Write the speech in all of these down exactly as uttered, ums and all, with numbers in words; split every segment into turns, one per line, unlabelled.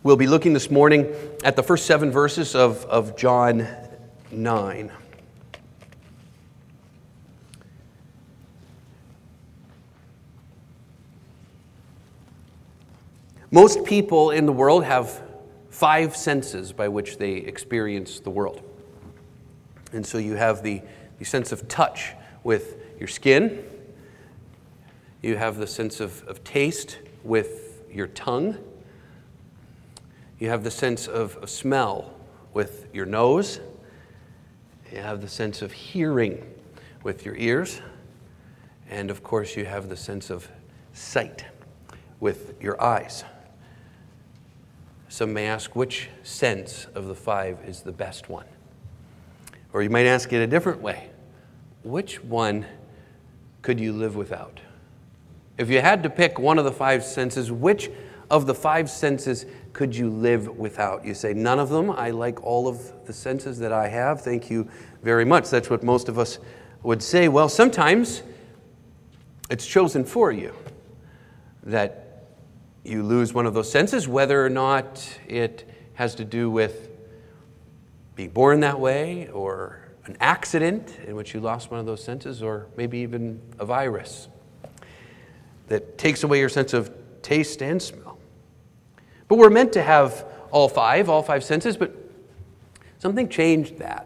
We'll be looking this morning at the first seven verses of, of John nine. Most people in the world have five senses by which they experience the world. And so you have the, the sense of touch with your skin. You have the sense of, of taste with your tongue. You have the sense of, of smell with your nose. You have the sense of hearing with your ears. And of course, you have the sense of sight with your eyes. Some may ask, which sense of the five is the best one? Or you might ask it a different way. Which one could you live without? If you had to pick one of the five senses, which of the five senses could you live without? You say, none of them. I like all of the senses that I have. Thank you very much. That's what most of us would say. Well, sometimes it's chosen for you that you lose one of those senses, whether or not it has to do with being born that way, or an accident in which you lost one of those senses, or maybe even a virus that takes away your sense of taste and smell. But we're meant to have all five, all five senses, but something changed that.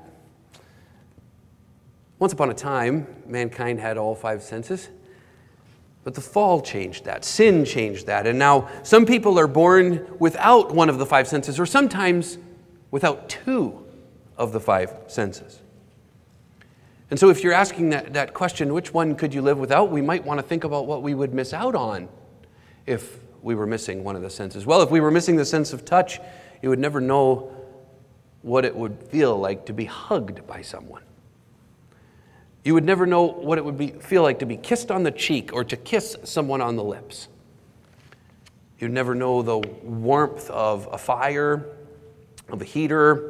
Once upon a time, mankind had all five senses, but the fall changed that. Sin changed that. And now some people are born without one of the five senses, or sometimes without two of the five senses. And so if you're asking that, that question, which one could you live without, we might want to think about what we would miss out on if we were missing one of the senses. Well, if we were missing the sense of touch, you would never know what it would feel like to be hugged by someone. You would never know what it would be, feel like to be kissed on the cheek or to kiss someone on the lips. You'd never know the warmth of a fire, of a heater,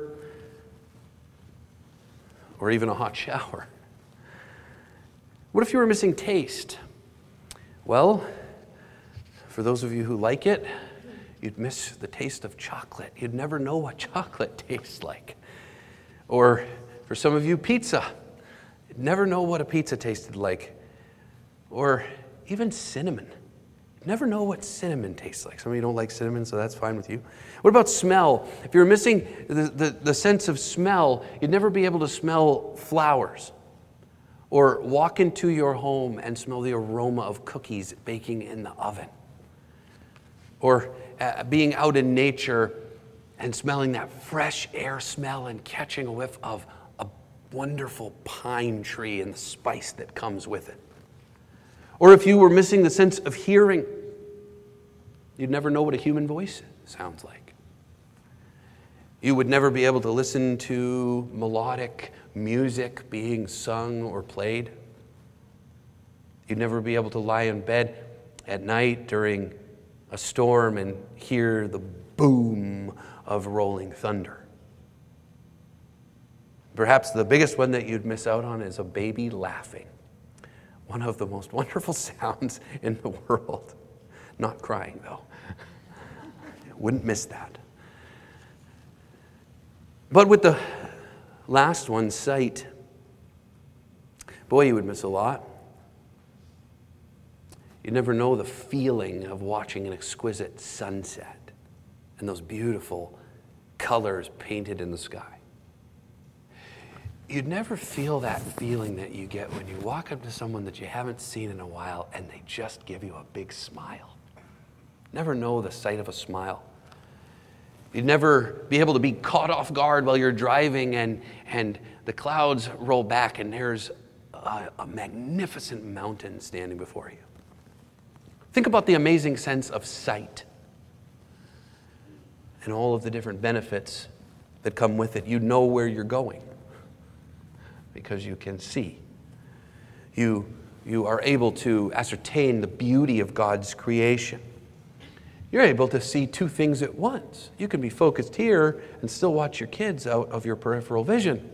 or even a hot shower. What if you were missing taste? Well, for those of you who like it, you'd miss the taste of chocolate. You'd never know what chocolate tastes like. Or for some of you, pizza. You'd never know what a pizza tasted like. Or even cinnamon. You'd never know what cinnamon tastes like. Some of you don't like cinnamon, so that's fine with you. What about smell? If you're missing the, the, the sense of smell, you'd never be able to smell flowers. Or walk into your home and smell the aroma of cookies baking in the oven. Or uh, being out in nature and smelling that fresh air smell and catching a whiff of a wonderful pine tree and the spice that comes with it. Or if you were missing the sense of hearing, you'd never know what a human voice sounds like. You would never be able to listen to melodic music being sung or played. You'd never be able to lie in bed at night during a storm and hear the boom of rolling thunder. Perhaps the biggest one that you'd miss out on is a baby laughing. One of the most wonderful sounds in the world. Not crying, though. Wouldn't miss that. But with the last one, sight, boy, you would miss a lot. You'd never know the feeling of watching an exquisite sunset and those beautiful colors painted in the sky. You'd never feel that feeling that you get when you walk up to someone that you haven't seen in a while and they just give you a big smile. Never know the sight of a smile. You'd never be able to be caught off guard while you're driving and, and the clouds roll back and there's a, a magnificent mountain standing before you. Think about the amazing sense of sight and all of the different benefits that come with it. You know where you're going because you can see. You, you are able to ascertain the beauty of God's creation. You're able to see two things at once. You can be focused here and still watch your kids out of your peripheral vision.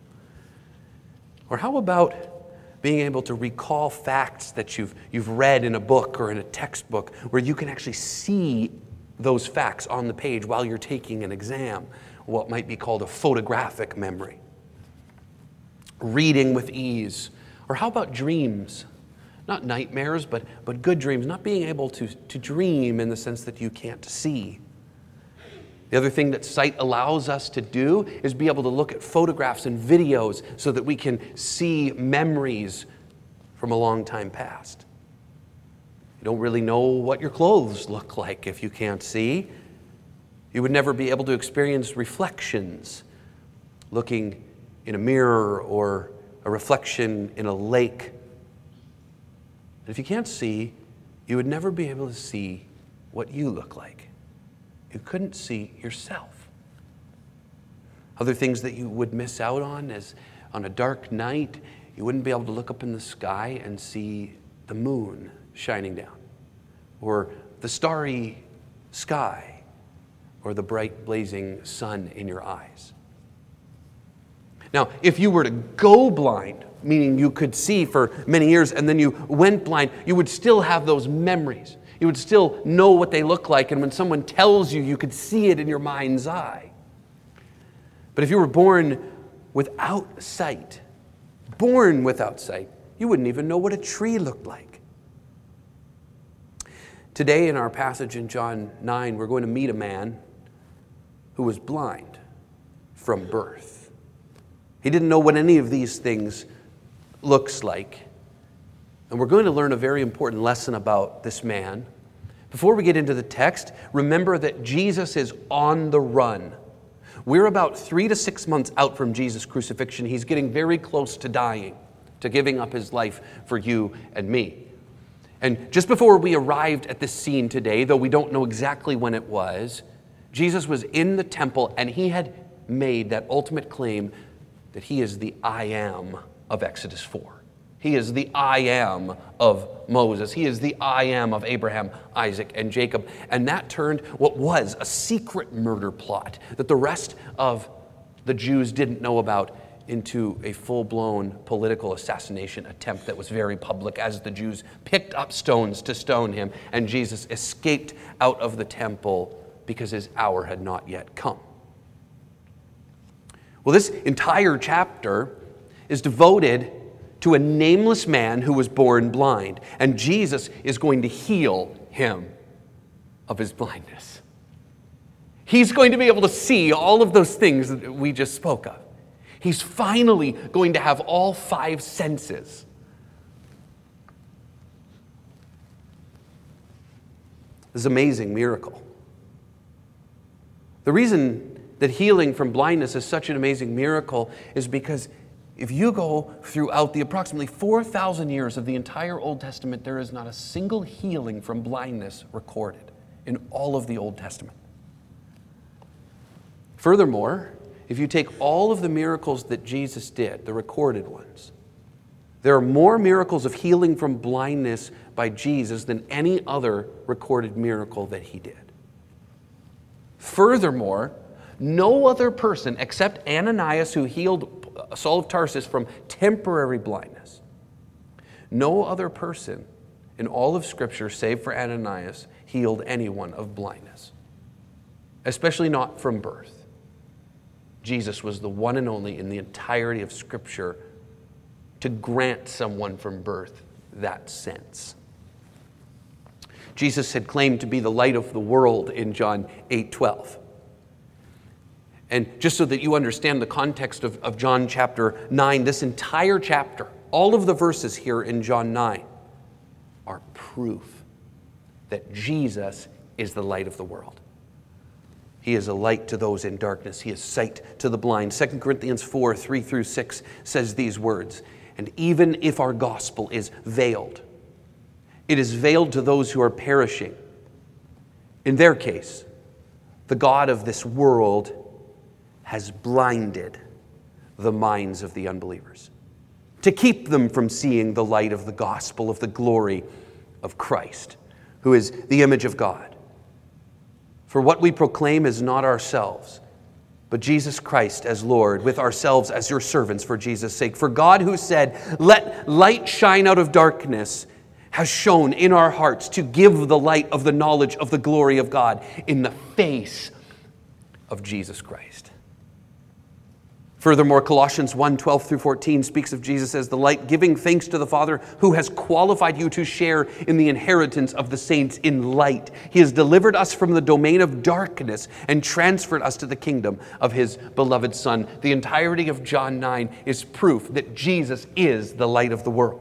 Or how about being able to recall facts that you've, you've read in a book or in a textbook where you can actually see those facts on the page while you're taking an exam, what might be called a photographic memory. Reading with ease. Or how about dreams? Not nightmares, but, but good dreams. Not being able to, to dream in the sense that you can't see. The other thing that sight allows us to do is be able to look at photographs and videos so that we can see memories from a long time past. You don't really know what your clothes look like if you can't see. You would never be able to experience reflections, looking in a mirror or a reflection in a lake. And if you can't see, you would never be able to see what you look like. You couldn't see yourself. Other things that you would miss out on is on a dark night, you wouldn't be able to look up in the sky and see the moon shining down, or the starry sky, or the bright blazing sun in your eyes. Now, if you were to go blind, meaning you could see for many years and then you went blind, you would still have those memories. You would still know what they look like, and when someone tells you, you could see it in your mind's eye. But if you were born without sight, born without sight, you wouldn't even know what a tree looked like. Today in our passage in John nine, we're going to meet a man who was blind from birth. He didn't know what any of these things looks like. And we're going to learn a very important lesson about this man. Before we get into the text, remember that Jesus is on the run. We're about three to six months out from Jesus' crucifixion. He's getting very close to dying, to giving up his life for you and me. And just before we arrived at this scene today, though we don't know exactly when it was, Jesus was in the temple and he had made that ultimate claim that he is the I am of Exodus four. He is the I am of Moses. He is the I am of Abraham, Isaac, and Jacob. And that turned what was a secret murder plot that the rest of the Jews didn't know about into a full-blown political assassination attempt that was very public as the Jews picked up stones to stone him, and Jesus escaped out of the temple because his hour had not yet come. Well, this entire chapter is devoted to a nameless man who was born blind, and Jesus is going to heal him of his blindness. He's going to be able to see all of those things that we just spoke of. He's finally going to have all five senses. This is an amazing miracle. The reason that healing from blindness is such an amazing miracle is because if you go throughout the approximately four thousand years of the entire Old Testament, there is not a single healing from blindness recorded in all of the Old Testament. Furthermore, if you take all of the miracles that Jesus did, the recorded ones, there are more miracles of healing from blindness by Jesus than any other recorded miracle that he did. Furthermore, no other person except Ananias, who healed Saul of Tarsus from temporary blindness, no other person in all of Scripture, save for Ananias, healed anyone of blindness, especially not from birth. Jesus was the one and only in the entirety of Scripture to grant someone from birth that sense. Jesus had claimed to be the light of the world in John eight twelve. And just so that you understand the context of, of John chapter nine, this entire chapter, all of the verses here in John nine, are proof that Jesus is the light of the world. He is a light to those in darkness. He is sight to the blind. Second Corinthians four, three through six says these words, "And even if our gospel is veiled, it is veiled to those who are perishing. In their case, the God of this world has blinded the minds of the unbelievers, to keep them from seeing the light of the gospel of the glory of Christ, who is the image of God. For what we proclaim is not ourselves, but Jesus Christ as Lord, with ourselves as your servants for Jesus' sake. For God, who said, 'Let light shine out of darkness,' has shone in our hearts to give the light of the knowledge of the glory of God in the face of Jesus Christ. Furthermore, Colossians one, twelve through fourteen speaks of Jesus as the light, giving thanks to the Father who has qualified you to share in the inheritance of the saints in light. He has delivered us from the domain of darkness and transferred us to the kingdom of his beloved Son. The entirety of John nine is proof that Jesus is the light of the world.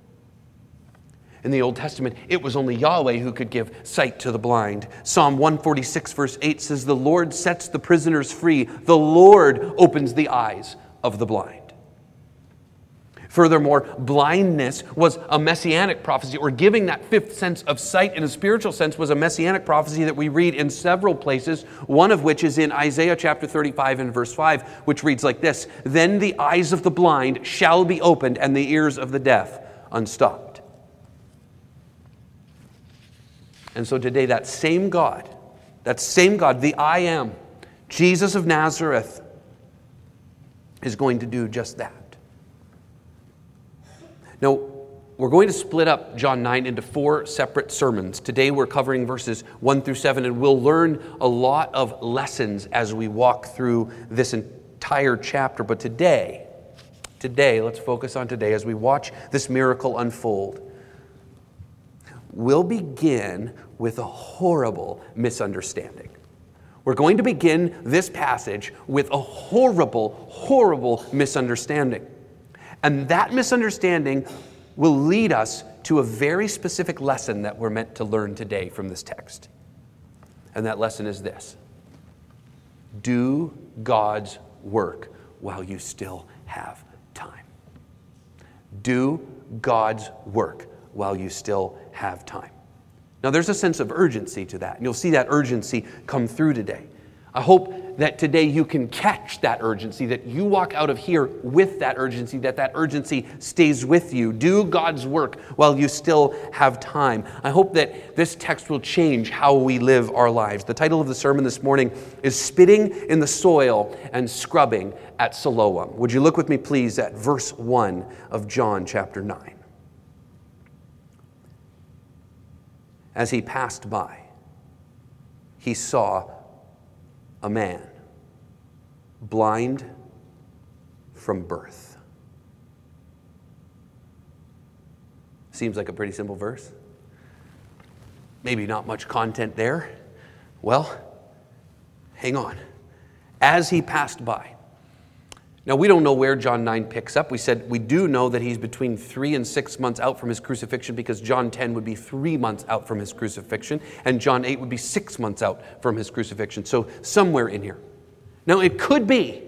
In the Old Testament, it was only Yahweh who could give sight to the blind. Psalm one forty-six verse eight says, "The Lord sets the prisoners free. The Lord opens the eyes of the blind." Furthermore, blindness was a messianic prophecy, or giving that fifth sense of sight in a spiritual sense was a messianic prophecy that we read in several places, one of which is in Isaiah chapter thirty-five and verse five, which reads like this, "Then the eyes of the blind shall be opened and the ears of the deaf unstopped." And so today, that same God, that same God, the I Am, Jesus of Nazareth, is going to do just that. Now, we're going to split up John nine into four separate sermons. Today, we're covering verses one through seven, and we'll learn a lot of lessons as we walk through this entire chapter. But today, today, let's focus on today as we watch this miracle unfold. We'll begin with a horrible misunderstanding. We're going to begin this passage with a horrible, horrible misunderstanding. And that misunderstanding will lead us to a very specific lesson that we're meant to learn today from this text. And that lesson is this: do God's work while you still have time. Do God's work while you still have time. Now, there's a sense of urgency to that, and you'll see that urgency come through today. I hope that today you can catch that urgency, that you walk out of here with that urgency, that that urgency stays with you. Do God's work while you still have time. I hope that this text will change how we live our lives. The title of the sermon this morning is Spitting in the Soil and Scrubbing at Siloam. Would you look with me, please, at verse one of John chapter nine. As he passed by, he saw a man blind from birth. Seems like a pretty simple verse. Maybe not much content there. Well, hang on. As he passed by. Now, we don't know where John nine picks up. We said we do know that he's between three and six months out from his crucifixion, because John ten would be three months out from his crucifixion, and John eight would be six months out from his crucifixion. So somewhere in here. Now, it could be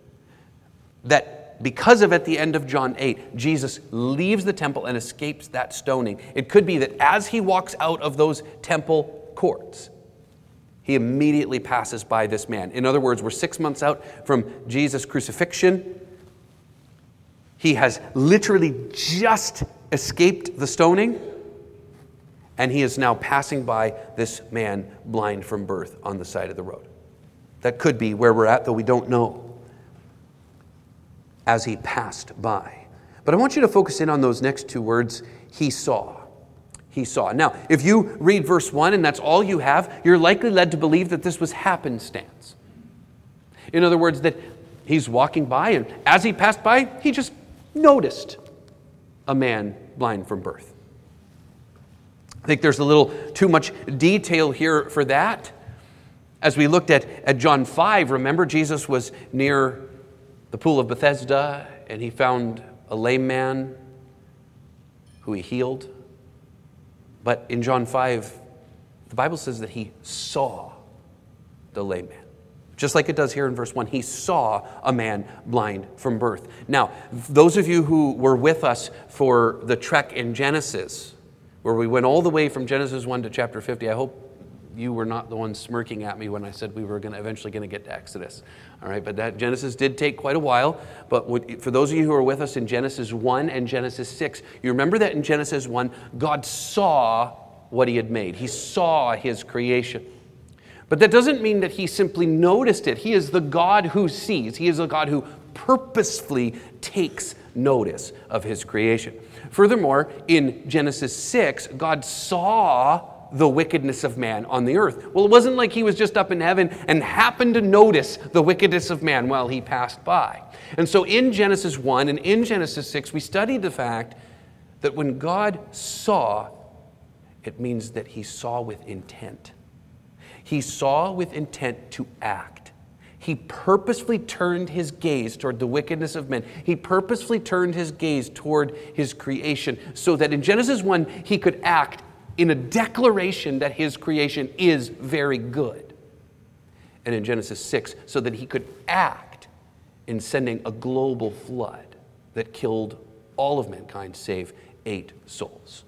that because of at the end of John eight, Jesus leaves the temple and escapes that stoning. It could be that as he walks out of those temple courts, he immediately passes by this man. In other words, we're six months out from Jesus' crucifixion. He has literally just escaped the stoning, and he is now passing by this man blind from birth on the side of the road. That could be where we're at, though we don't know. As he passed by. But I want you to focus in on those next two words, he saw. He saw. Now, if you read verse one and that's all you have, you're likely led to believe that this was happenstance. In other words, that he's walking by, and as he passed by, he just noticed a man blind from birth. I think there's a little too much detail here for that. As we looked at, at John five, remember Jesus was near the pool of Bethesda, and he found a lame man who he healed. But in John five, the Bible says that he saw the lame man. Just like it does here in verse one, he saw a man blind from birth. Now, those of you who were with us for the trek in Genesis, where we went all the way from Genesis one to chapter fifty, I hope you were not the ones smirking at me when I said we were going to eventually going to get to Exodus. All right, but that Genesis did take quite a while. But for those of you who are with us in Genesis one and Genesis six, you remember that in Genesis one, God saw what he had made. He saw his creation. But that doesn't mean that he simply noticed it. He is the God who sees. He is a God who purposefully takes notice of his creation. Furthermore, in Genesis six, God saw the wickedness of man on the earth. Well, it wasn't like he was just up in heaven and happened to notice the wickedness of man while he passed by. And so in Genesis one and in Genesis six, we studied the fact that when God saw, it means that he saw with intent. He saw with intent to act. He purposefully turned his gaze toward the wickedness of men. He purposefully turned his gaze toward his creation so that in Genesis one, he could act in a declaration that his creation is very good. And in Genesis six, so that he could act in sending a global flood that killed all of mankind save eight souls.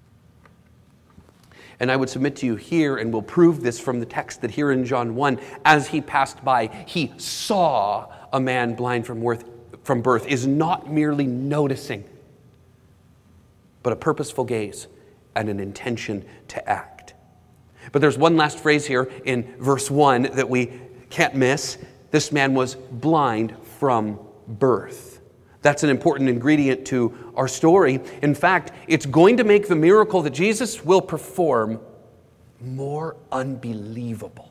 And I would submit to you here, and we'll prove this from the text, that here in John one, as he passed by, he saw a man blind from birth, from birth is not merely noticing, but a purposeful gaze and an intention to act. But there's one last phrase here in verse one that we can't miss. This man was blind from birth. That's an important ingredient to our story. In fact, it's going to make the miracle that Jesus will perform more unbelievable.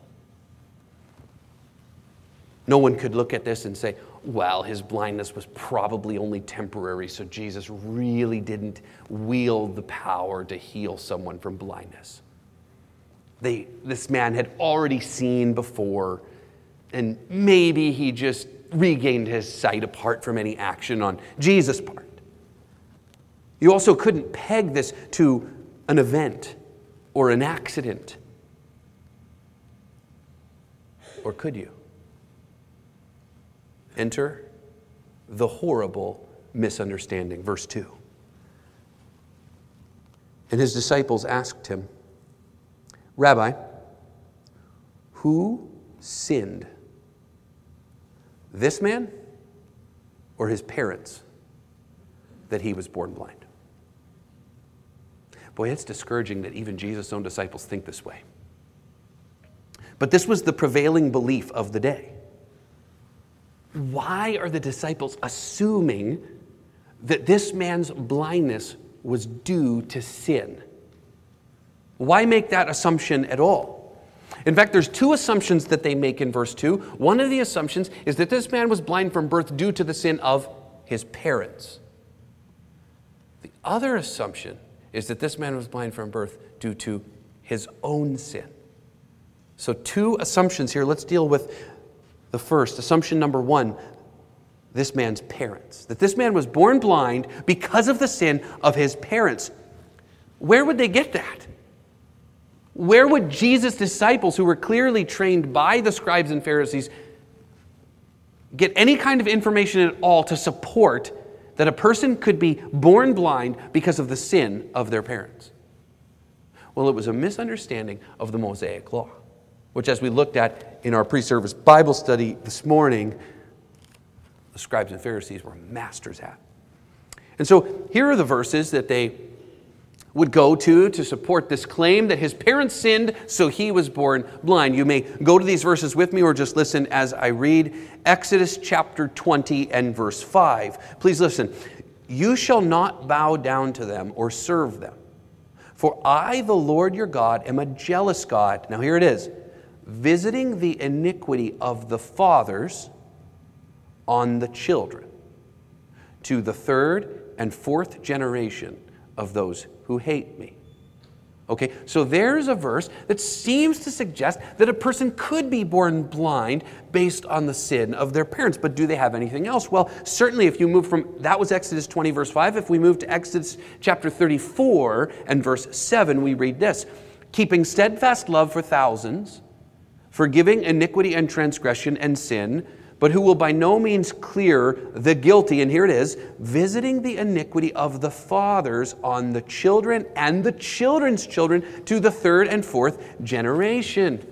No one could look at this and say, well, his blindness was probably only temporary, so Jesus really didn't wield the power to heal someone from blindness. They, this man had already seen before, and maybe he just regained his sight apart from any action on Jesus' part. You also couldn't peg this to an event or an accident. Or could you? Enter the horrible misunderstanding. Verse two. And his disciples asked him, Rabbi, who sinned? This man or his parents that he was born blind? Boy, it's discouraging that even Jesus' own disciples think this way. But this was the prevailing belief of the day. Why are the disciples assuming that this man's blindness was due to sin? Why make that assumption at all? In fact, there's two assumptions that they make in verse two. One of the assumptions is that this man was blind from birth due to the sin of his parents. The other assumption is that this man was blind from birth due to his own sin. So two assumptions here. Let's deal with the first. Assumption number one, this man's parents. That this man was born blind because of the sin of his parents. Where would they get that? Where would Jesus' disciples, who were clearly trained by the scribes and Pharisees, get any kind of information at all to support that a person could be born blind because of the sin of their parents? Well, it was a misunderstanding of the Mosaic Law, which, as we looked at in our pre-service Bible study this morning, the scribes and Pharisees were masters at. And so here are the verses that they would go to to support this claim that his parents sinned, so he was born blind. You may go to these verses with me or just listen as I read. Exodus chapter twenty and verse five. Please listen. You shall not bow down to them or serve them. For I, the Lord your God, am a jealous God. Now here it is. Visiting the iniquity of the fathers on the children, to the third and fourth generation of those who hate me. Okay, so there's a verse that seems to suggest that a person could be born blind based on the sin of their parents. But do they have anything else? Well, certainly if you move from, that was Exodus twenty verse five. If we move to Exodus chapter thirty-four and verse seven, we read this. Keeping steadfast love for thousands, forgiving iniquity and transgression and sin, but who will by no means clear the guilty, and here it is, visiting the iniquity of the fathers on the children and the children's children to the third and fourth generation.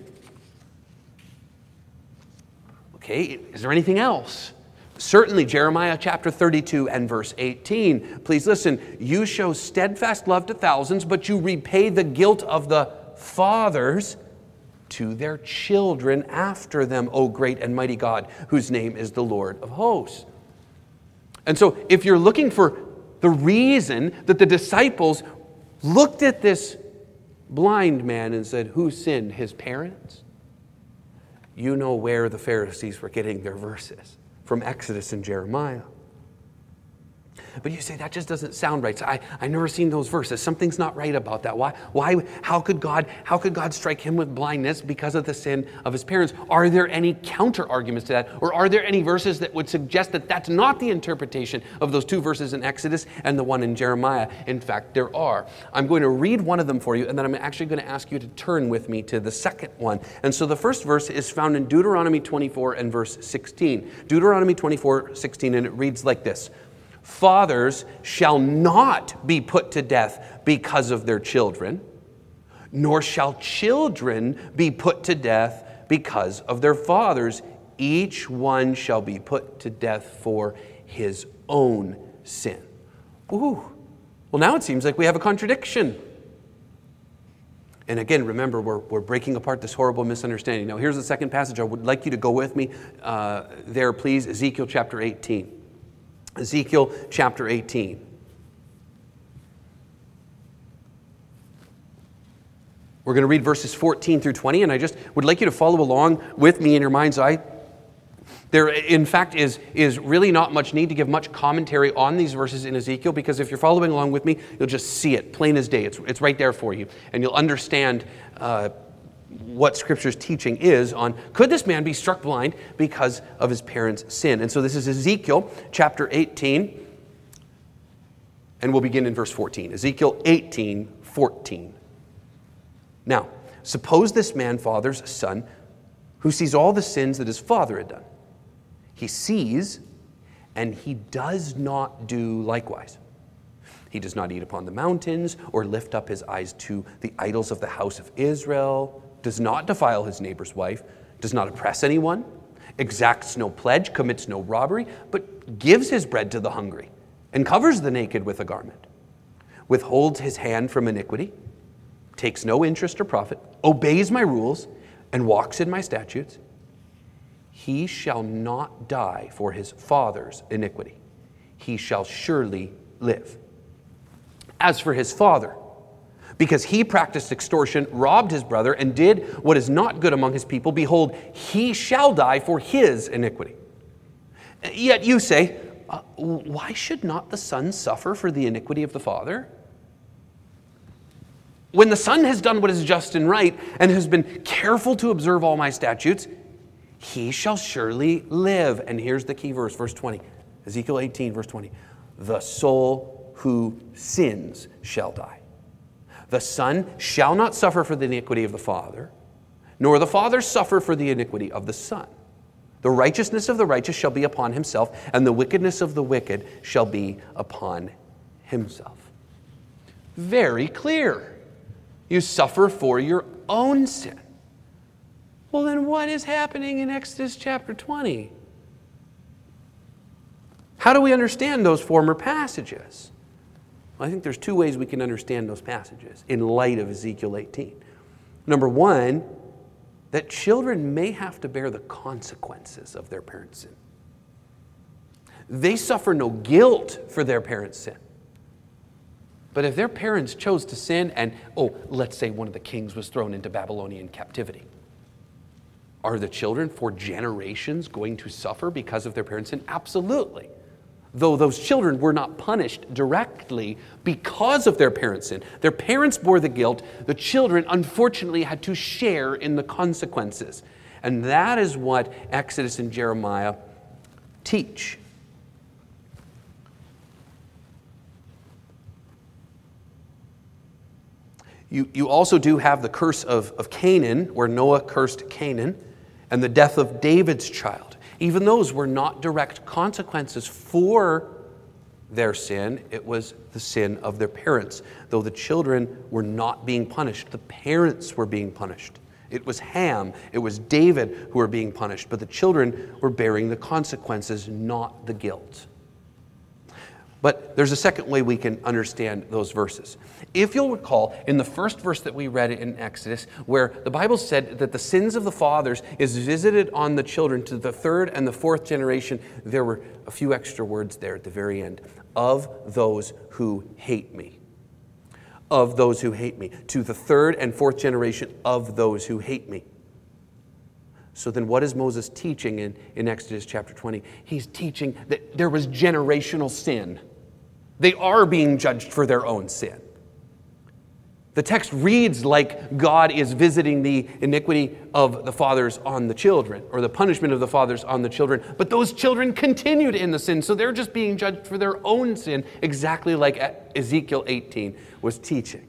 Okay, is there anything else? Certainly, Jeremiah chapter thirty-two and verse eighteen. Please listen, you show steadfast love to thousands, but you repay the guilt of the fathers to their children after them, O great and mighty God, whose name is the Lord of hosts. And so if you're looking for the reason that the disciples looked at this blind man and said, who sinned, his parents? You know where the Pharisees were getting their verses, from Exodus and Jeremiah. But you say, that just doesn't sound right. So I, I've never seen those verses. Something's not right about that. Why? Why? How could God, how could God strike him with blindness because of the sin of his parents? Are there any counter arguments to that? Or are there any verses that would suggest that that's not the interpretation of those two verses in Exodus and the one in Jeremiah? In fact, there are. I'm going to read one of them for you, and then I'm actually going to ask you to turn with me to the second one. And so the first verse is found in Deuteronomy twenty-four and verse sixteen. Deuteronomy twenty-four, sixteen, and it reads like this. Fathers shall not be put to death because of their children, nor shall children be put to death because of their fathers. Each one shall be put to death for his own sin. Ooh, well, now it seems like we have a contradiction. And again, remember, we're, we're breaking apart this horrible misunderstanding. Now, here's the second passage. I would like you to go with me uh, there, please. Ezekiel chapter eighteen. Ezekiel chapter eighteen. We're going to read verses fourteen through twenty, and I just would like you to follow along with me in your mind's eye. There, in fact, is, is really not much need to give much commentary on these verses in Ezekiel, because if you're following along with me, you'll just see it, plain as day. It's, it's right there for you, and you'll understand uh, what Scripture's teaching is on, could this man be struck blind because of his parents' sin? And so this is Ezekiel chapter eighteen, and we'll begin in verse fourteen. Ezekiel eighteen, fourteen. Now, suppose this man fathers a son who sees all the sins that his father had done. He sees, and he does not do likewise. He does not eat upon the mountains or lift up his eyes to the idols of the house of Israel, does not defile his neighbor's wife, does not oppress anyone, exacts no pledge, commits no robbery, but gives his bread to the hungry and covers the naked with a garment, withholds his hand from iniquity, takes no interest or profit, obeys my rules, and walks in my statutes. He shall not die for his father's iniquity. He shall surely live. As for his father, because he practiced extortion, robbed his brother, and did what is not good among his people, behold, he shall die for his iniquity. Yet you say, uh, why should not the son suffer for the iniquity of the father? When the son has done what is just and right, and has been careful to observe all my statutes, he shall surely live. And here's the key verse, verse twenty. Ezekiel eighteen, verse twenty. The soul who sins shall die. The son shall not suffer for the iniquity of the father, nor the father suffer for the iniquity of the son. The righteousness of the righteous shall be upon himself, and the wickedness of the wicked shall be upon himself. Very clear. You suffer for your own sin. Well, then what is happening in Exodus chapter twenty? How do we understand those former passages? Well, I think there's two ways we can understand those passages in light of Ezekiel eighteen. Number one, that children may have to bear the consequences of their parents' sin. They suffer no guilt for their parents' sin. But if their parents chose to sin and, oh, let's say one of the kings was thrown into Babylonian captivity, are the children for generations going to suffer because of their parents' sin? Absolutely. Though those children were not punished directly because of their parents' sin. Their parents bore the guilt. The children, unfortunately, had to share in the consequences. And that is what Exodus and Jeremiah teach. You, you also do have the curse of, of Canaan, where Noah cursed Canaan, and the death of David's child. Even those were not direct consequences for their sin. It was the sin of their parents. Though the children were not being punished, the parents were being punished. It was Ham, it was David who were being punished, but the children were bearing the consequences, not the guilt. But there's a second way we can understand those verses. If you'll recall, in the first verse that we read in Exodus, where the Bible said that the sins of the fathers is visited on the children to the third and the fourth generation, there were a few extra words there at the very end. Of those who hate me. Of those who hate me. To the third and fourth generation of those who hate me. So then what is Moses teaching in, in Exodus chapter twenty? He's teaching that there was generational sin. They are being judged for their own sin. The text reads like God is visiting the iniquity of the fathers on the children, or the punishment of the fathers on the children, but those children continued in the sin, so they're just being judged for their own sin, exactly like Ezekiel eighteen was teaching.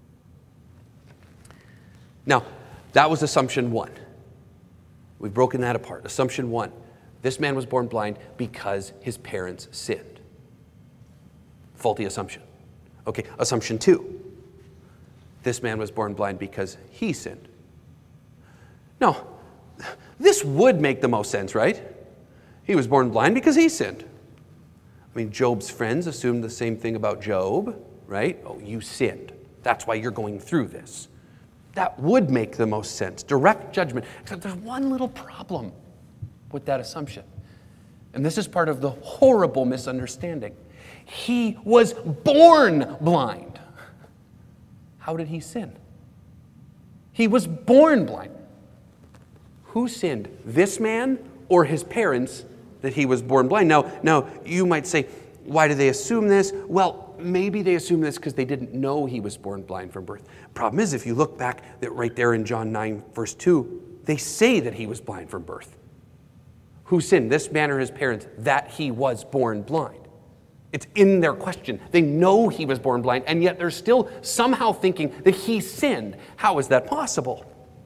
Now, that was assumption one. We've broken that apart. Assumption one, this man was born blind because his parents sinned. Faulty assumption. Okay, assumption two, this man was born blind because he sinned. No, this would make the most sense, right? He was born blind because he sinned. I mean, Job's friends assumed the same thing about Job, right? Oh, you sinned. That's why you're going through this. That would make the most sense. Direct judgment. Except there's one little problem with that assumption. And this is part of the horrible misunderstanding. He was born blind. How did he sin? He was born blind. Who sinned? This man or his parents that he was born blind? Now, now you might say, why do they assume this? Well, maybe they assume this because they didn't know he was born blind from birth. Problem is, if you look back that right there in John nine, verse two, they say that he was blind from birth. Who sinned? This man or his parents? That he was born blind. It's in their question. They know he was born blind, and yet they're still somehow thinking that he sinned. How is that possible?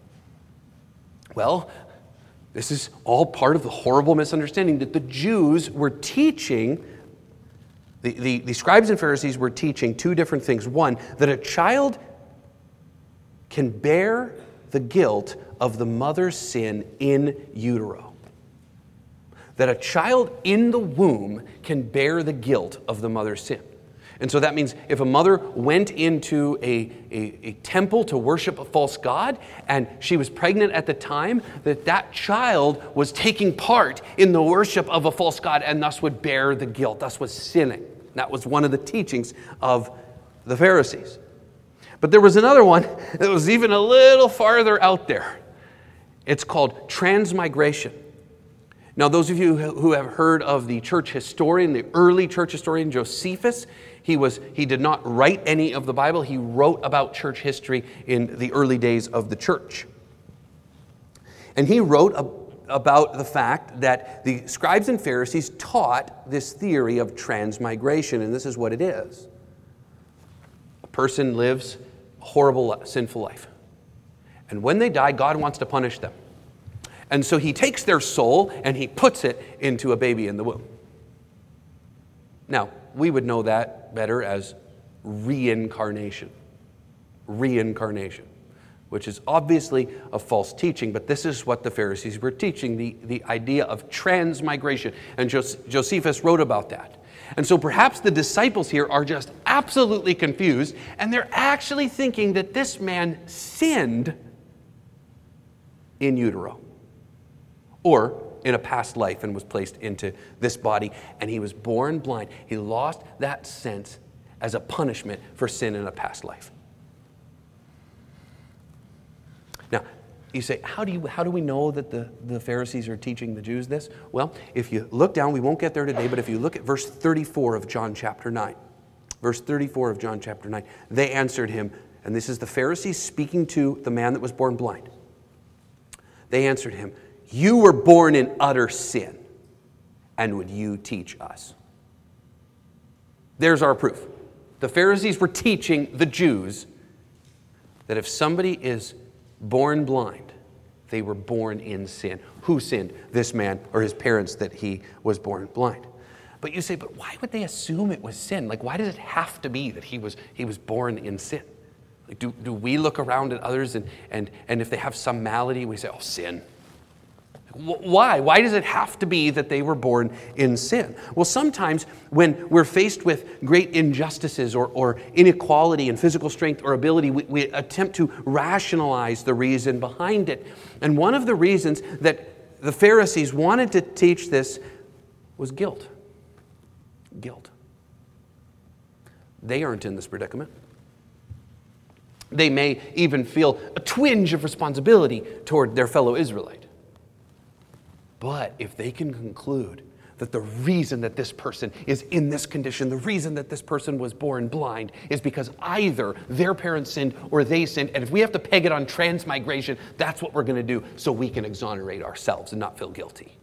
Well, this is all part of the horrible misunderstanding that the Jews were teaching. The, the, the scribes and Pharisees were teaching two different things. One, that a child can bear the guilt of the mother's sin in utero. That a child in the womb can bear the guilt of the mother's sin. And so that means if a mother went into a, a, a temple to worship a false god and she was pregnant at the time, that that child was taking part in the worship of a false god and thus would bear the guilt, thus was sinning. That was one of the teachings of the Pharisees. But there was another one that was even a little farther out there. It's called transmigration. Now, those of you who have heard of the church historian, the early church historian Josephus, he was he did not write any of the Bible. He wrote about church history in the early days of the church. And he wrote a, about the fact that the scribes and Pharisees taught this theory of transmigration, and this is what it is. A person lives a horrible, sinful life. And when they die, God wants to punish them. And so he takes their soul and he puts it into a baby in the womb. Now, we would know that better as reincarnation. Reincarnation, which is obviously a false teaching, but this is what the Pharisees were teaching, the, the idea of transmigration. And Jos- Josephus wrote about that. And so perhaps the disciples here are just absolutely confused, and they're actually thinking that this man sinned in utero, or in a past life and was placed into this body, and he was born blind. He lost that sense as a punishment for sin in a past life. Now, you say, how do you how do we know that the, the Pharisees are teaching the Jews this? Well, if you look down, we won't get there today, but if you look at verse thirty-four of John chapter nine, verse thirty-four of John chapter nine, they answered him, and this is the Pharisees speaking to the man that was born blind. They answered him, "You were born in utter sin, and would you teach us?" There's our proof. The Pharisees were teaching the Jews that if somebody is born blind, they were born in sin. Who sinned? This man or his parents that he was born blind. But you say, but why would they assume it was sin? Like, why does it have to be that he was he was born in sin? Like, do, do we look around at others and, and, and if they have some malady, we say, oh, sin. Why? Why does it have to be that they were born in sin? Well, sometimes when we're faced with great injustices or, or inequality in physical strength or ability, we, we attempt to rationalize the reason behind it. And one of the reasons that the Pharisees wanted to teach this was guilt. Guilt. They aren't in this predicament. They may even feel a twinge of responsibility toward their fellow Israelite. But if they can conclude that the reason that this person is in this condition, the reason that this person was born blind, is because either their parents sinned or they sinned, and if we have to peg it on transmigration, that's what we're going to do so we can exonerate ourselves and not feel guilty.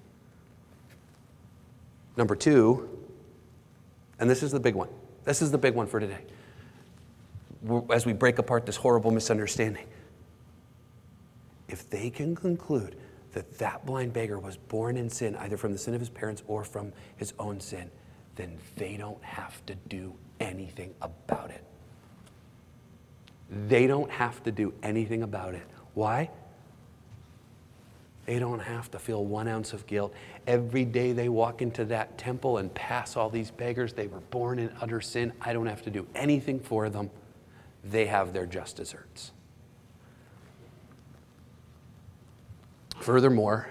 Number two, and this is the big one. This is the big one for today. As we break apart this horrible misunderstanding, if they can conclude that that blind beggar was born in sin, either from the sin of his parents or from his own sin, then they don't have to do anything about it. They don't have to do anything about it. Why? They don't have to feel one ounce of guilt. Every day they walk into that temple and pass all these beggars, they were born in utter sin. I don't have to do anything for them. They have their just deserts. Furthermore,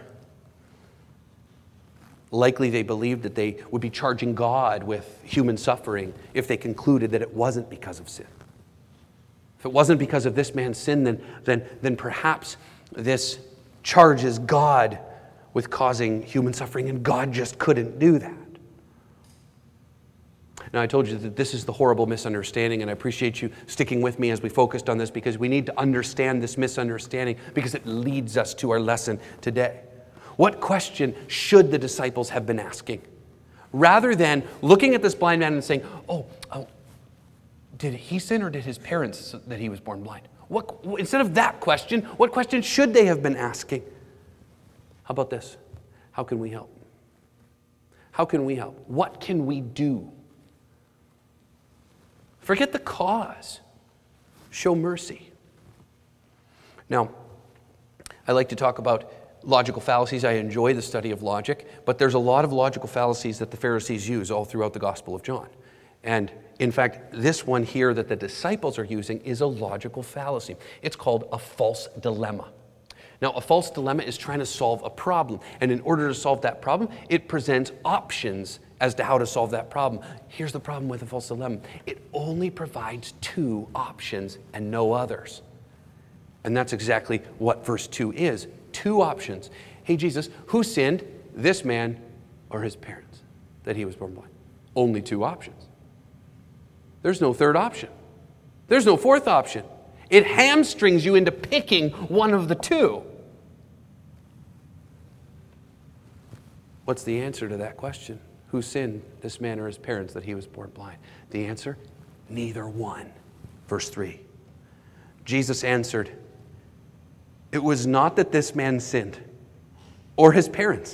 likely they believed that they would be charging God with human suffering if they concluded that it wasn't because of sin. If it wasn't because of this man's sin, then, then, then perhaps this charges God with causing human suffering, and God just couldn't do that. Now, I told you that this is the horrible misunderstanding, and I appreciate you sticking with me as we focused on this, because we need to understand this misunderstanding because it leads us to our lesson today. What question should the disciples have been asking? Rather than looking at this blind man and saying, oh, oh did he sin or did his parents that he was born blind? What, instead of that question, what question should they have been asking? How about this? How can we help? How can we help? What can we do? Forget the cause. Show mercy. Now, I like to talk about logical fallacies. I enjoy the study of logic, but there's a lot of logical fallacies that the Pharisees use all throughout the Gospel of John. And in fact, this one here that the disciples are using is a logical fallacy. It's called a false dilemma. Now, a false dilemma is trying to solve a problem. And in order to solve that problem, it presents options as to how to solve that problem. Here's the problem with a false dilemma. It only provides two options and no others. And that's exactly what verse two is. Two options. Hey, Jesus, who sinned, this man or his parents, that he was born blind? Only two options. There's no third option. There's no fourth option. It hamstrings you into picking one of the two. What's the answer to that question? Who sinned, this man or his parents, that he was born blind? The answer, neither one. Verse three. Jesus answered, it was not that this man sinned or his parents.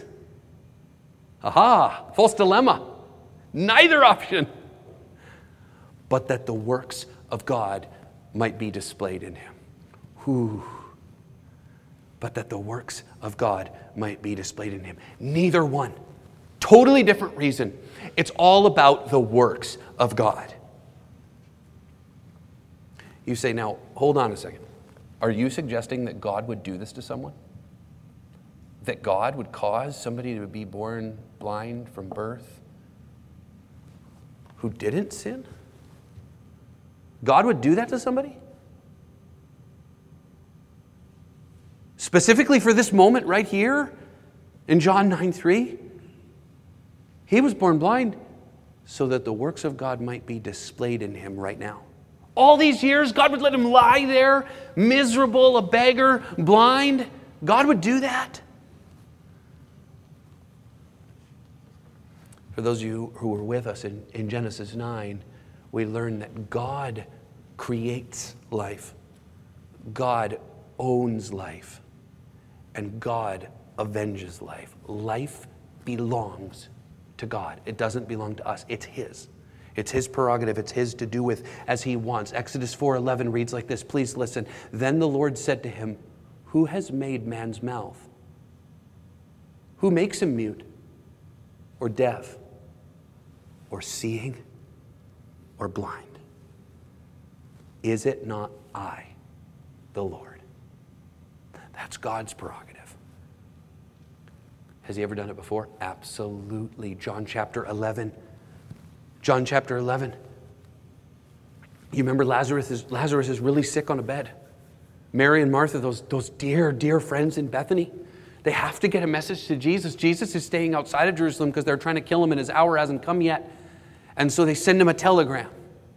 Aha, false dilemma. Neither option. But that the works of God might be displayed in him. Whew. But that the works of God might be displayed in him. Neither one. Totally different reason. It's all about the works of God. You say, now, hold on a second. Are you suggesting that God would do this to someone? That God would cause somebody to be born blind from birth who didn't sin? God would do that to somebody? Specifically for this moment right here in John nine three? He was born blind so that the works of God might be displayed in him right now. All these years, God would let him lie there, miserable, a beggar, blind. God would do that. For those of you who were with us in, in Genesis nine, we learned that God creates life. God owns life. And God avenges life. Life belongs to God. It doesn't belong to us. It's His. It's His prerogative. It's His to do with as He wants. Exodus four eleven reads like this. Please listen. Then the Lord said to him, who has made man's mouth? Who makes him mute or deaf or seeing or blind? Is it not I, the Lord? That's God's prerogative. Has he ever done it before? Absolutely. John chapter eleven. John chapter eleven. You remember Lazarus is, Lazarus is really sick on a bed. Mary and Martha, those, those dear, dear friends in Bethany, they have to get a message to Jesus. Jesus is staying outside of Jerusalem because they're trying to kill him and his hour hasn't come yet. And so they send him a telegram.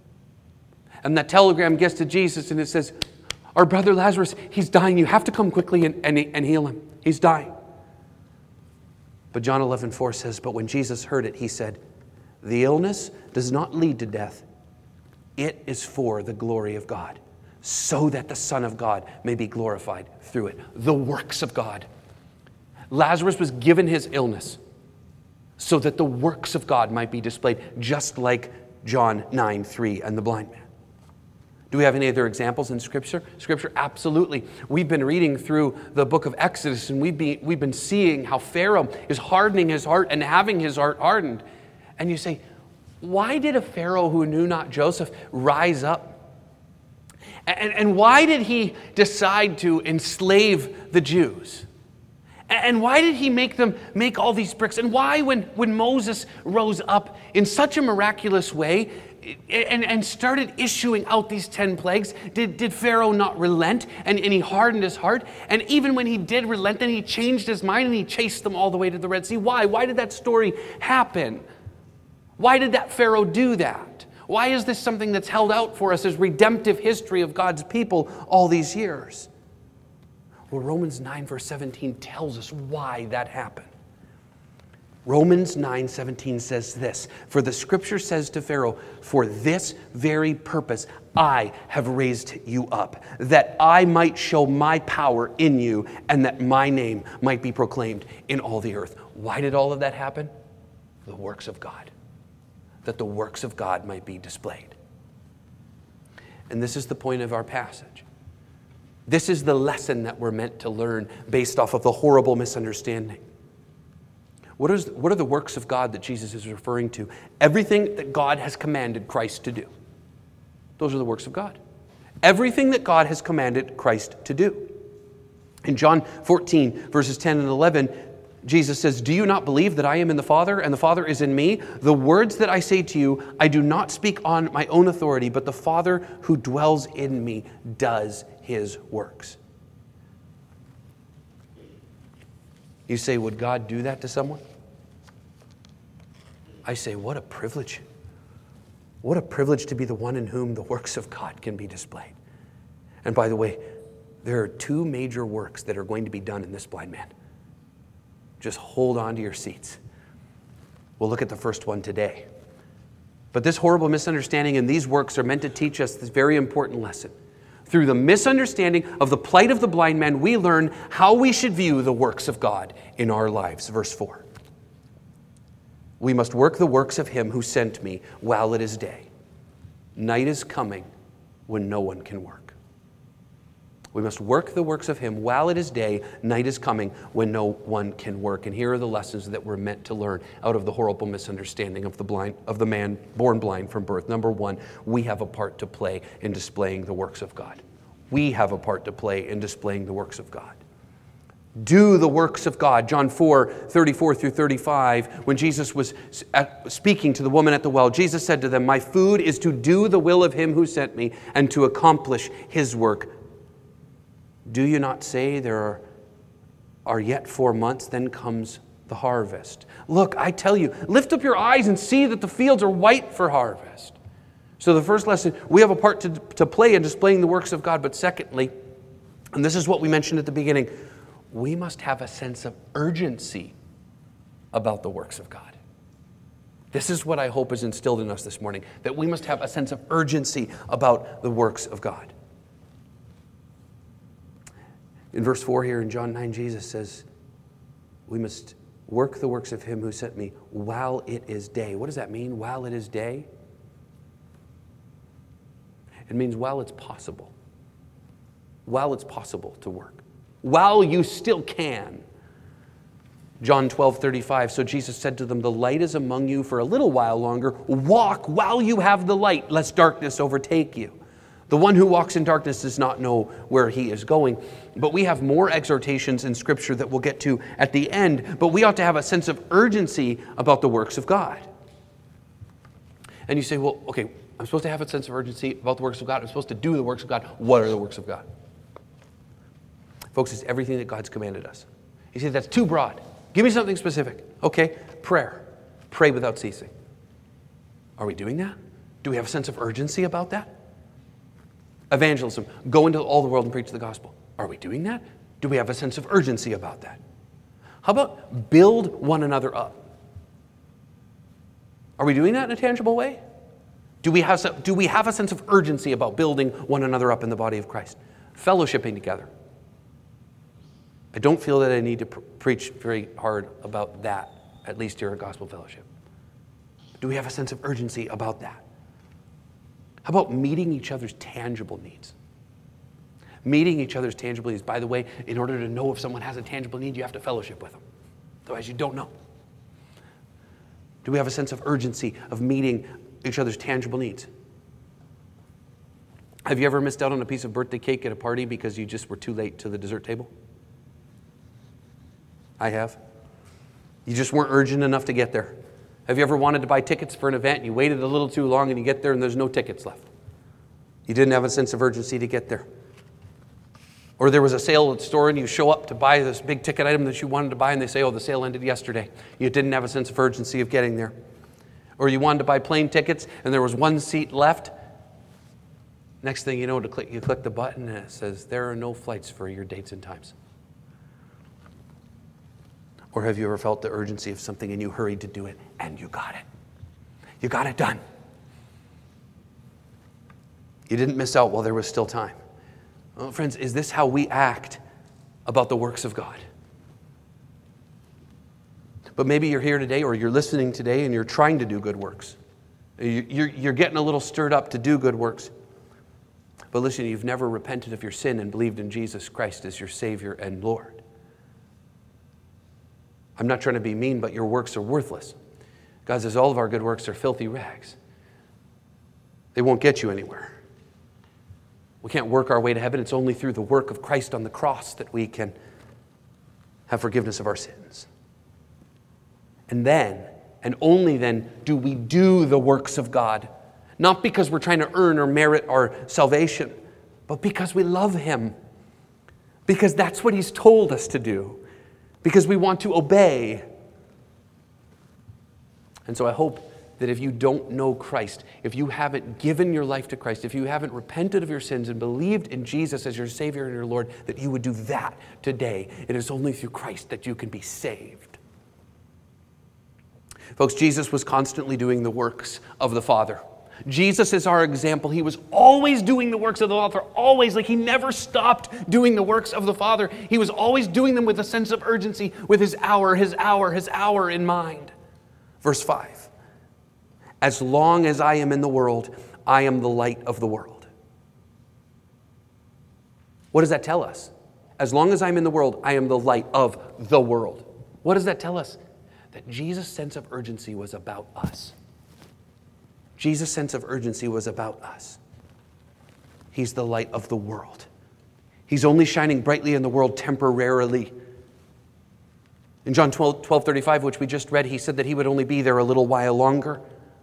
And that telegram gets to Jesus and it says, our brother Lazarus, he's dying. You have to come quickly and, and, and heal him. He's dying. But John eleven four says, but when Jesus heard it, he said, the illness does not lead to death. It is for the glory of God, so that the Son of God may be glorified through it. The works of God. Lazarus was given his illness so that the works of God might be displayed, just like John nine three and the blind man. Do we have any other examples in Scripture? Scripture, absolutely. We've been reading through the book of Exodus, and we've been, we've been seeing how Pharaoh is hardening his heart and having his heart hardened. And you say, why did a Pharaoh who knew not Joseph rise up? And, and why did he decide to enslave the Jews? And why did he make them make all these bricks? And why, when, when Moses rose up in such a miraculous way and, and started issuing out these ten plagues, did, did Pharaoh not relent? And, and he hardened his heart? And even when he did relent, then he changed his mind and he chased them all the way to the Red Sea. Why? Why did that story happen? Why did that Pharaoh do that? Why is this something that's held out for us as redemptive history of God's people all these years? Well, Romans nine verse seventeen tells us why that happened. Romans nine seventeen says this, for the scripture says to Pharaoh, for this very purpose I have raised you up, that I might show my power in you and that my name might be proclaimed in all the earth. Why did all of that happen? The works of God. That the works of God might be displayed. And this is the point of our passage. This is the lesson that we're meant to learn based off of the horrible misunderstanding. What is, what are the works of God that Jesus is referring to? Everything that God has commanded Christ to do. Those are the works of God. Everything that God has commanded Christ to do. In John fourteen, verses ten and eleven, Jesus says, do you not believe that I am in the Father and the Father is in me? The words that I say to you, I do not speak on my own authority, but the Father who dwells in me does his works. You say, would God do that to someone? I say, what a privilege. What a privilege to be the one in whom the works of God can be displayed. And by the way, there are two major works that are going to be done in this blind man. Just hold on to your seats. We'll look at the first one today. But this horrible misunderstanding and these works are meant to teach us this very important lesson. Through the misunderstanding of the plight of the blind man, we learn how we should view the works of God in our lives. Verse four. We must work the works of him who sent me while it is day. Night is coming when no one can work. We must work the works of him while it is day. Night is coming when no one can work. And here are the lessons that we're meant to learn out of the horrible misunderstanding of the blind, of the man born blind from birth. Number one, we have a part to play in displaying the works of God. We have a part to play in displaying the works of God. Do the works of God. John four, thirty-four through thirty-five, when Jesus was speaking to the woman at the well, Jesus said to them, my food is to do the will of him who sent me and to accomplish his work. Do you not say there are, are yet four months, then comes the harvest? Look, I tell you, lift up your eyes and see that the fields are white for harvest. So the first lesson, we have a part to, to play in displaying the works of God. But secondly, and this is what we mentioned at the beginning, we must have a sense of urgency about the works of God. This is what I hope is instilled in us this morning, that we must have a sense of urgency about the works of God. In verse four here in John nine, Jesus says, we must work the works of him who sent me while it is day. What does that mean, while it is day? It means while it's possible. While it's possible to work. While you still can. John twelve thirty-five, so Jesus said to them, the light is among you for a little while longer. Walk while you have the light, lest darkness overtake you. The one who walks in darkness does not know where he is going. But we have more exhortations in Scripture that we'll get to at the end. But we ought to have a sense of urgency about the works of God. And you say, well, okay, I'm supposed to have a sense of urgency about the works of God. I'm supposed to do the works of God. What are the works of God? Folks, it's everything that God's commanded us. You say, that's too broad. Give me something specific. Okay, prayer. Pray without ceasing. Are we doing that? Do we have a sense of urgency about that? Evangelism. Go into all the world and preach the gospel. Are we doing that? Do we have a sense of urgency about that? How about build one another up? Are we doing that in a tangible way? Do we have, do we have a sense of urgency about building one another up in the body of Christ? Fellowshipping together. I don't feel that I need to pr- preach very hard about that, at least here at Gospel Fellowship. Do we have a sense of urgency about that? How about meeting each other's tangible needs? Meeting each other's tangible needs. By the way, in order to know if someone has a tangible need, you have to fellowship with them. Otherwise, you don't know. Do we have a sense of urgency of meeting each other's tangible needs? Have you ever missed out on a piece of birthday cake at a party because you just were too late to the dessert table? I have. You just weren't urgent enough to get there. Have you ever wanted to buy tickets for an event and you waited a little too long and you get there and there's no tickets left? You didn't have a sense of urgency to get there. Or there was a sale at the store and you show up to buy this big ticket item that you wanted to buy and they say, oh, the sale ended yesterday. You didn't have a sense of urgency of getting there. Or you wanted to buy plane tickets and there was one seat left. Next thing you know, to click, you click the button and it says, there are no flights for your dates and times. Or have you ever felt the urgency of something and you hurried to do it and you got it? You got it done. You didn't miss out while there was still time. Well, friends, is this how we act about the works of God? But maybe you're here today or you're listening today and you're trying to do good works. You're, you're getting a little stirred up to do good works. But listen, you've never repented of your sin and believed in Jesus Christ as your Savior and Lord. I'm not trying to be mean, but your works are worthless. God says all of our good works are filthy rags. They won't get you anywhere. We can't work our way to heaven. It's only through the work of Christ on the cross that we can have forgiveness of our sins. And then, and only then, do we do the works of God. Not because we're trying to earn or merit our salvation, but because we love Him. Because that's what He's told us to do. Because we want to obey. And so I hope that if you don't know Christ, if you haven't given your life to Christ, if you haven't repented of your sins and believed in Jesus as your Savior and your Lord, that you would do that today. It is only through Christ that you can be saved. Folks, Jesus was constantly doing the works of the Father. Jesus is our example. He was always doing the works of the Father, always. Like he never stopped doing the works of the Father. He was always doing them with a sense of urgency, with his hour, his hour, his hour in mind. Verse five, as long as I am in the world, I am the light of the world. What does that tell us? As long as I'm in the world, I am the light of the world. What does that tell us? That Jesus' sense of urgency was about us. Jesus' sense of urgency was about us. He's the light of the world. He's only shining brightly in the world temporarily. In John twelve thirty-five, which we just read, he said that he would only be there a little while longer.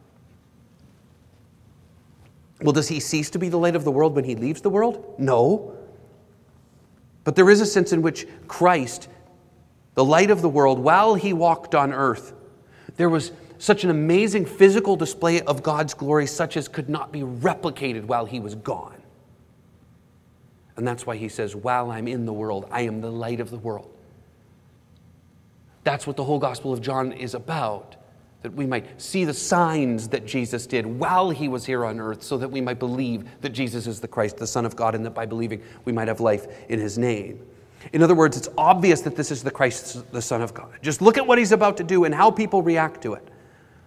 Well, does he cease to be the light of the world when he leaves the world? No. But there is a sense in which Christ, the light of the world, while he walked on earth, there was such an amazing physical display of God's glory, such as could not be replicated while he was gone. And that's why he says, while I'm in the world, I am the light of the world. That's what the whole Gospel of John is about, that we might see the signs that Jesus did while he was here on earth, so that we might believe that Jesus is the Christ, the Son of God, and that by believing we might have life in his name. In other words, it's obvious that this is the Christ, the Son of God. Just look at what he's about to do and how people react to it.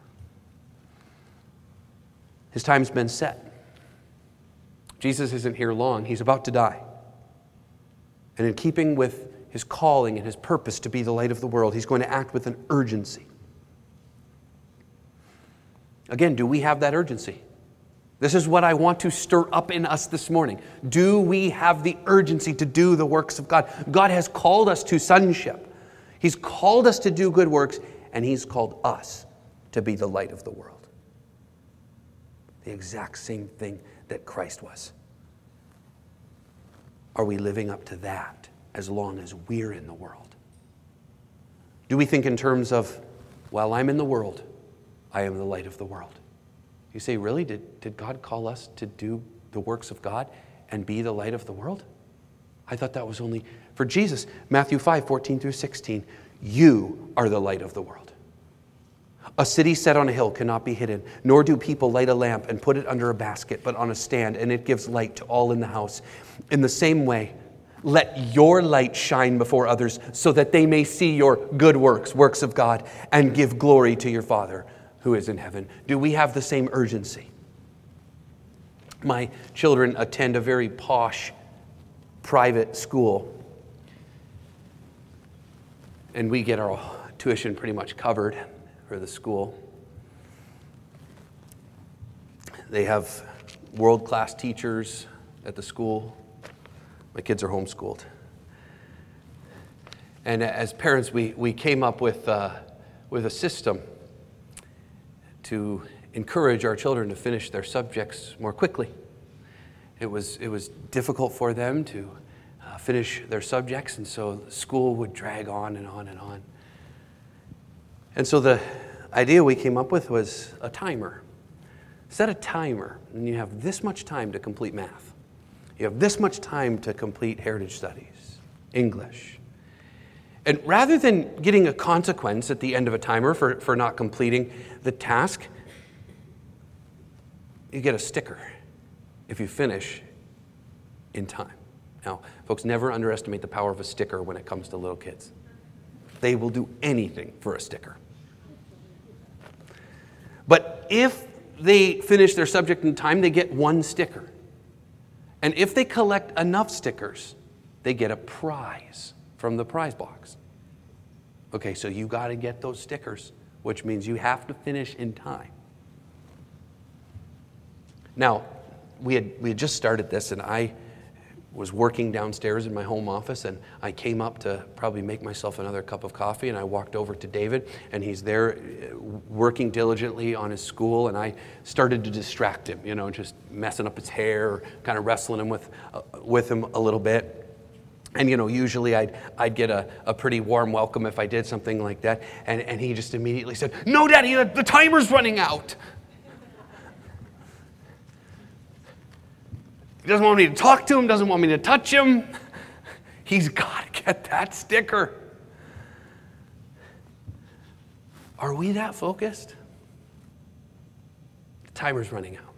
His time's been set. Jesus isn't here long. He's about to die. And in keeping with his calling and his purpose to be the light of the world. He's going to act with an urgency. Again, do we have that urgency? This is what I want to stir up in us this morning. Do we have the urgency to do the works of God? God has called us to sonship. He's called us to do good works, and he's called us to be the light of the world. The exact same thing that Christ was. Are we living up to that as long as we're in the world? Do we think in terms of, while I'm in the world, I am the light of the world? You say, really? Did, did God call us to do the works of God and be the light of the world? I thought that was only for Jesus. Matthew five, fourteen through sixteen. You are the light of the world. A city set on a hill cannot be hidden, nor do people light a lamp and put it under a basket, but on a stand, and it gives light to all in the house. In the same way, let your light shine before others so that they may see your good works, works of God, and give glory to your Father who is in heaven. Do we have the same urgency? My children attend a very posh private school, and we get our tuition pretty much covered for the school. They have world-class teachers at the school. My kids are homeschooled. And as parents, we, we came up with, uh, with a system to encourage our children to finish their subjects more quickly. It was, it was difficult for them to uh, finish their subjects, and so school would drag on and on and on. And so the idea we came up with was a timer. Set a timer, and you have this much time to complete math. You have this much time to complete heritage studies, English. And rather than getting a consequence at the end of a timer for, for not completing the task, you get a sticker if you finish in time. Now, folks, never underestimate the power of a sticker when it comes to little kids. They will do anything for a sticker. But if they finish their subject in time, they get one sticker. And if they collect enough stickers, they get a prize from the prize box. Okay, so you got to get those stickers, which means you have to finish in time. Now, we had we had just started this, and I was working downstairs in my home office, and I came up to probably make myself another cup of coffee, and I walked over to David, and he's there working diligently on his school, and I started to distract him, you know, just messing up his hair, kind of wrestling him with uh, with him a little bit. And, you know, usually I'd, I'd get a, a pretty warm welcome if I did something like that. And, and he just immediately said, "No, Daddy, the, the timer's running out." He doesn't want me to talk to him, doesn't want me to touch him. He's got to get that sticker. Are we that focused? The timer's running out.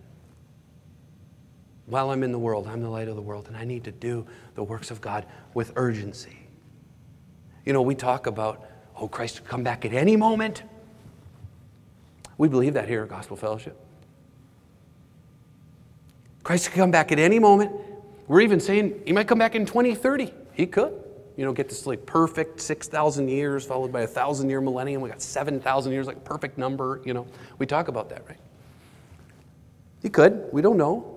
While I'm in the world, I'm the light of the world, and I need to do the works of God with urgency. You know, we talk about, oh, Christ will come back at any moment. We believe that here at Gospel Fellowship. Christ could come back at any moment. We're even saying he might come back in twenty thirty. He could. You know, get this like perfect six thousand years followed by a thousand-year millennium. We got seven thousand years, like a perfect number, you know. We talk about that, right? He could. We don't know.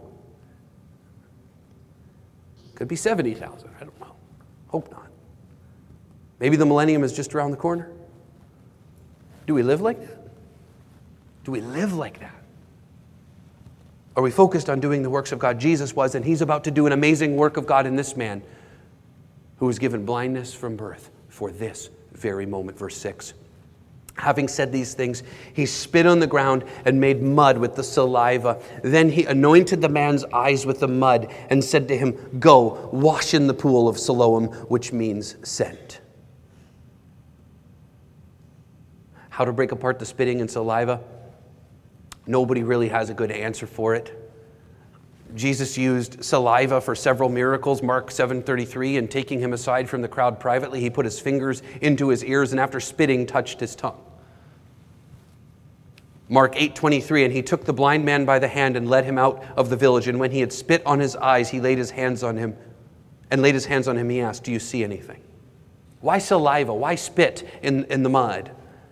Could be seventy thousand. I don't know. Hope not. Maybe the millennium is just around the corner. Do we live like that? Do we live like that? Are we focused on doing the works of God? Jesus was, and he's about to do an amazing work of God in this man who was given blindness from birth for this very moment. Verse six. Having said these things, he spit on the ground and made mud with the saliva. Then he anointed the man's eyes with the mud and said to him, "Go, wash in the pool of Siloam," which means sent. How to break apart the spitting and saliva? Nobody really has a good answer for it. Jesus used saliva for several miracles. Mark seven thirty-three, and taking him aside from the crowd privately, he put his fingers into his ears and after spitting, touched his tongue. Mark eight twenty-three, and he took the blind man by the hand and led him out of the village. And when he had spit on his eyes, he laid his hands on him, and laid his hands on him, he asked, "Do you see anything?" Why saliva? Why spit in, in the mud?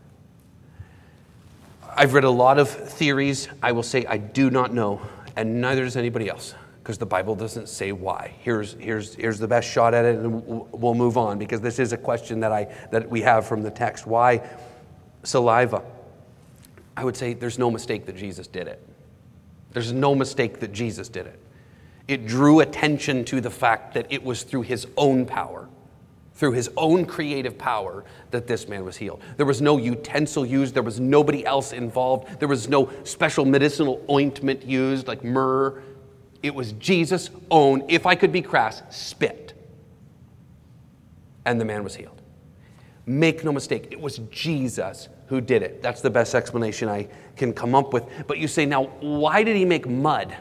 I've read a lot of theories. I will say I do not know, and neither does anybody else, because the Bible doesn't say why. Here's, here's, here's the best shot at it, and we'll move on, because this is a question that, I, that we have from the text. Why saliva? I would say there's no mistake that Jesus did it. There's no mistake that Jesus did it. It drew attention to the fact that it was through his own power, through his own creative power, that this man was healed. There was no utensil used. There was nobody else involved. There was no special medicinal ointment used like myrrh. It was Jesus' own, if I could be crass, spit. And the man was healed. Make no mistake, it was Jesus who did it. That's the best explanation I can come up with. But you say, now, why did he make mud?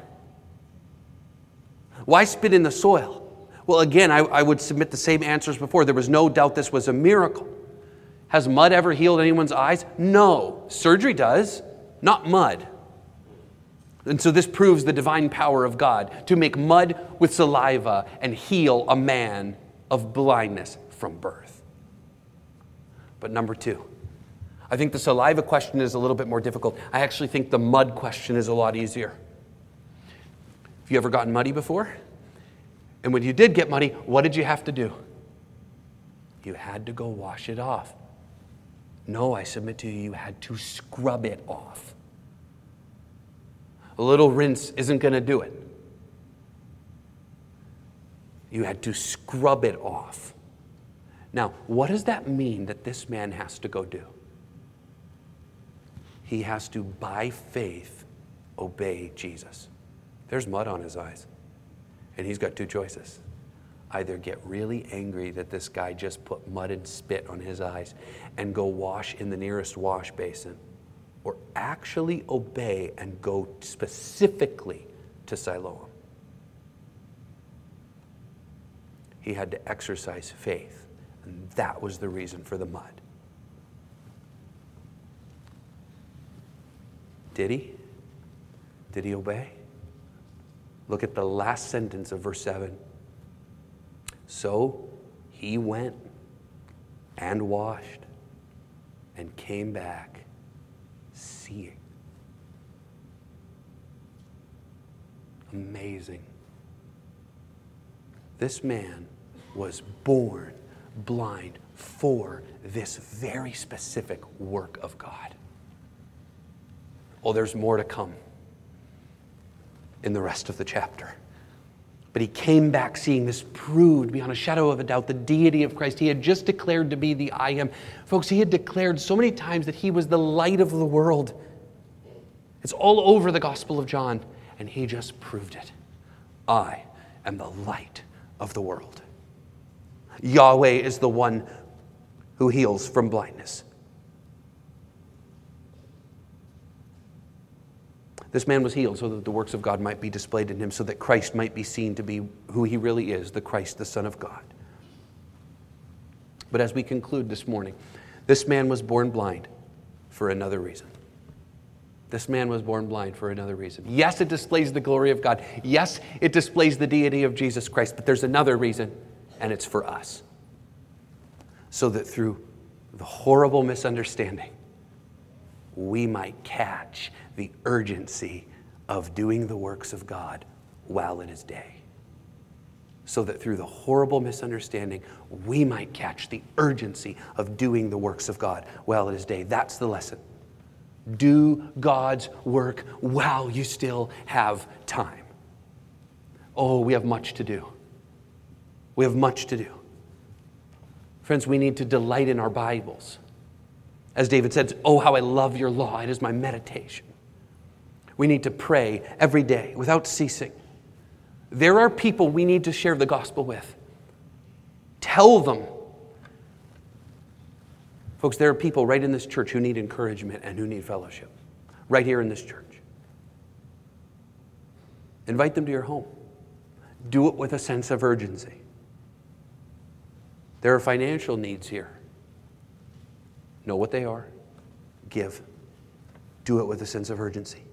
Why spit in the soil? Well, again, I, I would submit the same answers before. There was no doubt this was a miracle. Has mud ever healed anyone's eyes? No. Surgery does, not mud. And so this proves the divine power of God to make mud with saliva and heal a man of blindness from birth. But number two, I think the saliva question is a little bit more difficult. I actually think the mud question is a lot easier. Have you ever gotten muddy before? And when you did get muddy, what did you have to do? You had to go wash it off. No, I submit to you, you had to scrub it off. A little rinse isn't going to do it. You had to scrub it off. Now, what does that mean that this man has to go do? He has to, by faith, obey Jesus. There's mud on his eyes. And he's got two choices. Either get really angry that this guy just put mud and spit on his eyes and go wash in the nearest wash basin, or actually obey and go specifically to Siloam. He had to exercise faith, and that was the reason for the mud. Did he? Did he obey? Look at the last sentence of verse seven. So he went and washed and came back seeing. Amazing. This man was born blind for this very specific work of God. Oh, there's more to come in the rest of the chapter. But he came back seeing. This proved beyond a shadow of a doubt the deity of Christ. He had just declared to be the I am. Folks, he had declared so many times that he was the light of the world. It's all over the Gospel of John, and he just proved it. I am the light of the world. Yahweh is the one who heals from blindness. This man was healed so that the works of God might be displayed in him, so that Christ might be seen to be who he really is, the Christ, the Son of God. But as we conclude this morning, this man was born blind for another reason. This man was born blind for another reason. Yes, it displays the glory of God. Yes, it displays the deity of Jesus Christ, but there's another reason, and it's for us. So that through the horrible misunderstanding, we might catch the urgency of doing the works of God while it is day. So that through the horrible misunderstanding, we might catch the urgency of doing the works of God while it is day. That's the lesson. Do God's work while you still have time. Oh, we have much to do. We have much to do. Friends, we need to delight in our Bibles. As David said, oh, how I love your law. It is my meditation. We need to pray every day without ceasing. There are people we need to share the gospel with. Tell them. Folks, there are people right in this church who need encouragement and who need fellowship. Right here in this church. Invite them to your home. Do it with a sense of urgency. There are financial needs here. Know what they are. Give. Do it with a sense of urgency.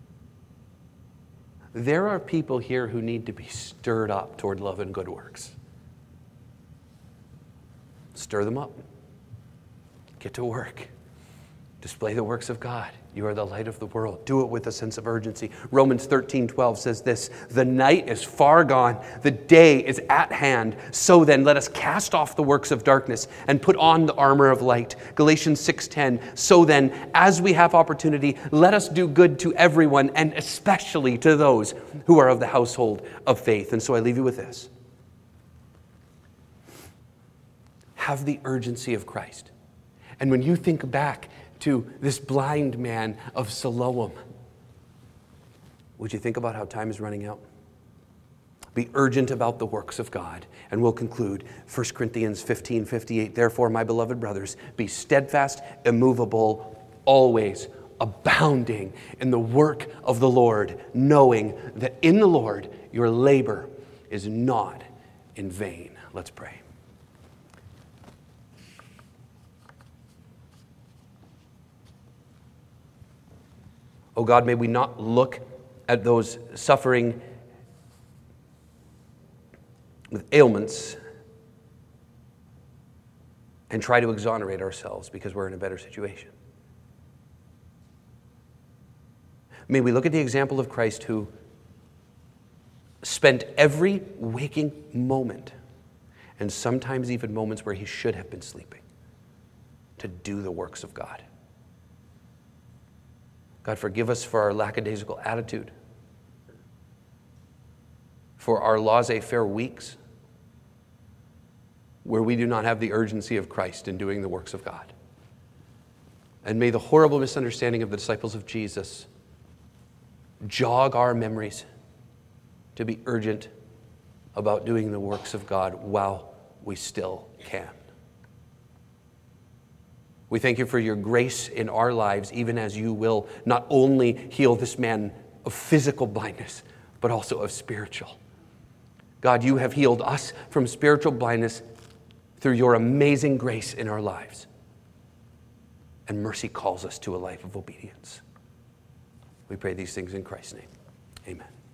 There are people here who need to be stirred up toward love and good works. Stir them up. Get to work. Display the works of God. You are the light of the world. Do it with a sense of urgency. Romans thirteen twelve says this, the night is far gone, the day is at hand. So then, let us cast off the works of darkness and put on the armor of light. Galatians six ten, so then, as we have opportunity, let us do good to everyone, and especially to those who are of the household of faith. And so I leave you with this. Have the urgency of Christ. And when you think back to this blind man of Siloam, would you think about how time is running out? Be urgent about the works of God. And we'll conclude First Corinthians fifteen fifty-eight. Therefore, my beloved brothers, be steadfast, immovable, always abounding in the work of the Lord, knowing that in the Lord your labor is not in vain. Let's pray. Oh God, may we not look at those suffering with ailments and try to exonerate ourselves because we're in a better situation. May we look at the example of Christ, who spent every waking moment, and sometimes even moments where he should have been sleeping, to do the works of God. God, forgive us for our lackadaisical attitude, for our laissez-faire weeks where we do not have the urgency of Christ in doing the works of God. And may the horrible misunderstanding of the disciples of Jesus jog our memories to be urgent about doing the works of God while we still can. We thank you for your grace in our lives, even as you will not only heal this man of physical blindness, but also of spiritual. God, you have healed us from spiritual blindness through your amazing grace in our lives. And mercy calls us to a life of obedience. We pray these things in Christ's name. Amen.